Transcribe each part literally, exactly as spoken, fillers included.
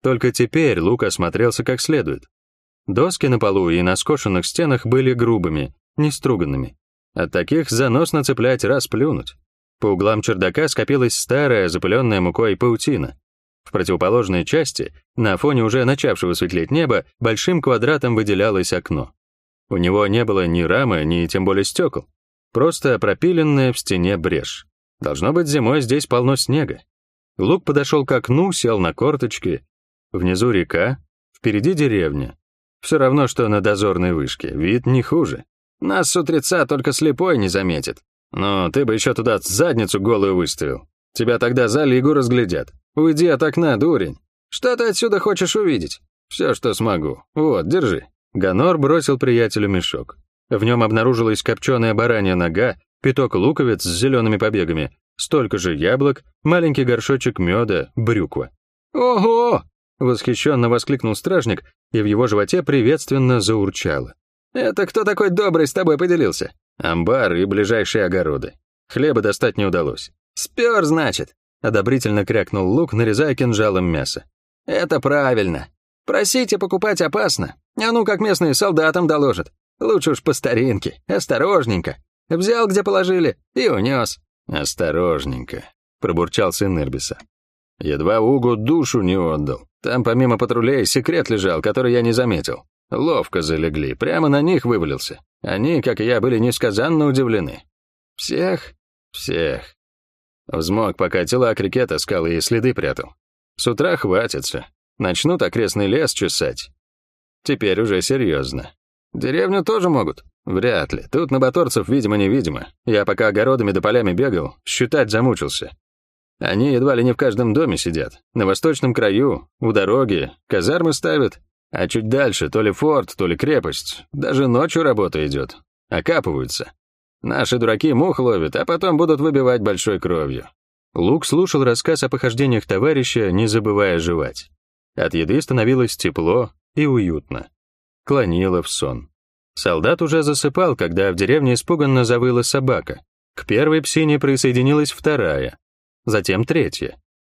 Только теперь Лук осмотрелся как следует. Доски на полу и на скошенных стенах были грубыми, неструганными. От таких заносно цеплять, раз плюнуть. По углам чердака скопилась старая, запыленная мукой паутина. В противоположной части, на фоне уже начавшего светлеть неба, большим квадратом выделялось окно. У него не было ни рамы, ни тем более стекол. Просто пропиленная в стене брешь. Должно быть, зимой здесь полно снега. Лук подошел к окну, сел на корточки. Внизу река, впереди деревня. Все равно, что на дозорной вышке, вид не хуже. Нас с утреца только слепой не заметит. Но ты бы еще туда задницу голую выставил. Тебя тогда за лигу разглядят. Уйди от окна, дурень. Что ты отсюда хочешь увидеть? Все, что смогу. Вот, держи. Ганор бросил приятелю мешок. В нем обнаружилась копченая баранья нога, пяток луковиц с зелеными побегами, столько же яблок, маленький горшочек меда, брюква. «Ого!» — восхищенно воскликнул стражник, и в его животе приветственно заурчало. «Это кто такой добрый с тобой поделился?» «Амбар и ближайшие огороды. Хлеба достать не удалось». «Спер, значит?» — одобрительно крякнул Лук, нарезая кинжалом мясо. «Это правильно. Просить и покупать опасно. А ну, как местные солдатам доложат. Лучше уж по старинке, осторожненько. Взял, где положили, и унес». «Осторожненько», — пробурчал сын Ирбиса. «Едва Угу душу не отдал. Там помимо патрулей секрет лежал, который я не заметил. Ловко залегли, прямо на них вывалился. Они, как и я, были несказанно удивлены. Всех? Всех. Взмок, пока тела к реке таскал и следы прятал. С утра хватится. Начнут окрестный лес чесать. Теперь уже серьезно. Деревню тоже могут? Вряд ли. Тут на баторцев видимо-невидимо. Я пока огородами да полями бегал, считать замучился. Они едва ли не в каждом доме сидят. На восточном краю, у дороги, казармы ставят. А чуть дальше то ли форт, то ли крепость. Даже ночью работа идет. Окапываются. Наши дураки мух ловят, а потом будут выбивать большой кровью». Лук слушал рассказ о похождениях товарища, не забывая жевать. От еды становилось тепло и уютно. Клонило в сон. Солдат уже засыпал, когда в деревне испуганно завыла собака. К первой псине присоединилась вторая. Затем третья.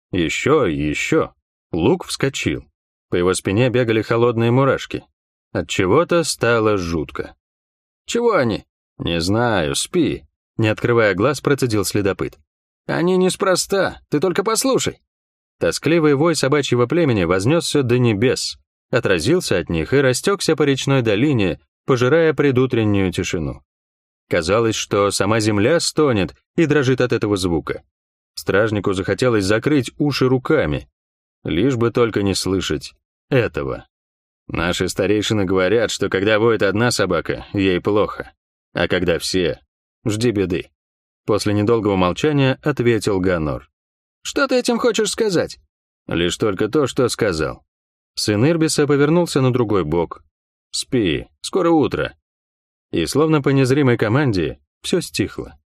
Еще и еще. Лук вскочил. По его спине бегали холодные мурашки. От чего-то стало жутко. «Чего они?» «Не знаю, спи», — не открывая глаз, процедил следопыт. «Они неспроста, ты только послушай». Тоскливый вой собачьего племени вознесся до небес, отразился от них и растекся по речной долине, пожирая предутреннюю тишину. Казалось, что сама земля стонет и дрожит от этого звука. Стражнику захотелось закрыть уши руками, лишь бы только не слышать этого. Наши старейшины говорят, что когда воет одна собака, ей плохо, а когда все, жди беды. После недолгого молчания ответил Ганор. «Что ты этим хочешь сказать?» «Лишь только то, что сказал». Сын Ирбиса повернулся на другой бок. «Спи, скоро утро». И словно по незримой команде все стихло.